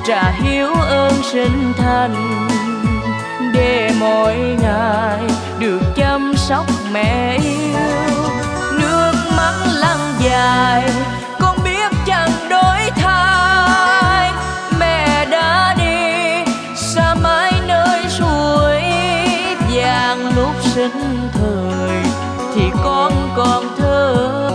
trả hiếu ơn sinh thành, để mỗi ngày được chăm sóc mẹ yêu. Nước mắt lăn dài con biết chẳng đổi thay, mẹ đã đi xa mãi nơi suối vàng. Lúc sinh thời thì con còn thơ